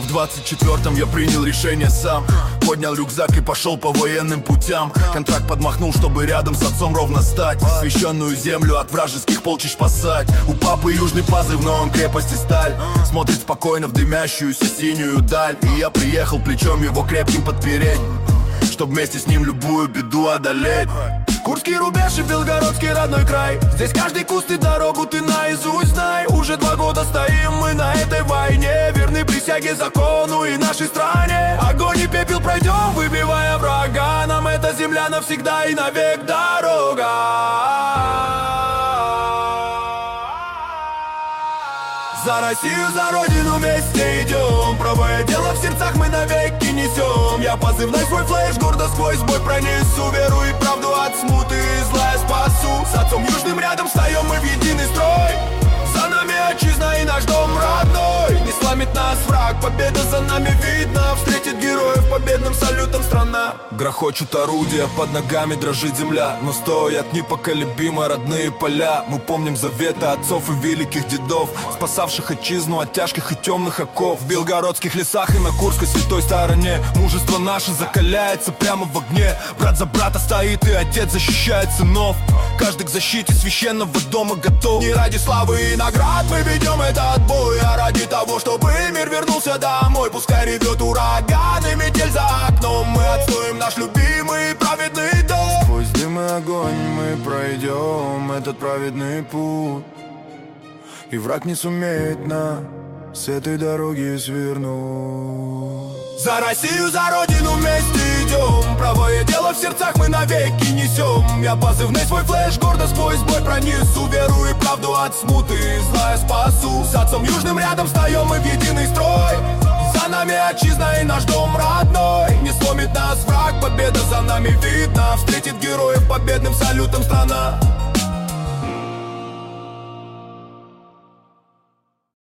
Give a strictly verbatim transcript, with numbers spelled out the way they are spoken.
двадцать четвёртом я принял решение сам. Поднял рюкзак и пошел по военным путям. Контракт подмахнул, чтобы рядом с отцом ровно стать. Священную землю от вражеских полчищ спасать. У папы южный позывной, он крепости сталь. Смотрит спокойно в дымящуюся синюю даль. И я приехал плечом его крепким подпереть, чтоб вместе с ним любую беду одолеть. Курский рубеж и белгородский родной край. Здесь каждый куст и дорогу ты наизусть знай. Уже два года стоим мы на этой войне, верны присяге, закону и нашей стране. Огонь и пепел пройдем, выбивая врага. Нам эта земля навсегда и навек дорога. За Россию, за родину вместе идем. Правое дело в сердцах мы навеки несем. Я позывной свой флеш гордо сквозь бой пронесу. Веру и правду от смуты и зла я спасу. С отцом южным рядом встаем мы в единый строй. За нами отчизна и наш дом родной. Не сломит нас враг, победа за нами видно. Встретит героев победным салютом страна. Грохочут орудия, под ногами дрожит земля. Но стоят непоколебимо родные поля. Мы помним заветы отцов и великих дедов, спасавших отчизну от тяжких и темных оков. В белгородских лесах и на Курской святой стороне мужество наше закаляется прямо в огне. Брат за брата стоит и отец защищает сынов. Каждый к защите священного дома готов. Не ради славы и наград мы ведем этот бой, а ради того, чтобы мир вернулся домой. Пускай ревет ураган и метель за окном, мы отстоим наш любимый праведный дом. Сквозь дым и огонь мы пройдем этот праведный путь, и враг не сумеет нас с этой дороги свернуть. За Россию, за родину вместе идем. Правое дело в сердцах мы навеки несем. Я позывной свой флеш гордо сквозь бой пронесу. Веру и правду от смуты и зла я спасу. С отцом южным рядом встаем мы в единый строй. За нами отчизна и наш дом родной. Не сломит нас враг, победа за нами видна. Встретит героев победным салютом страна.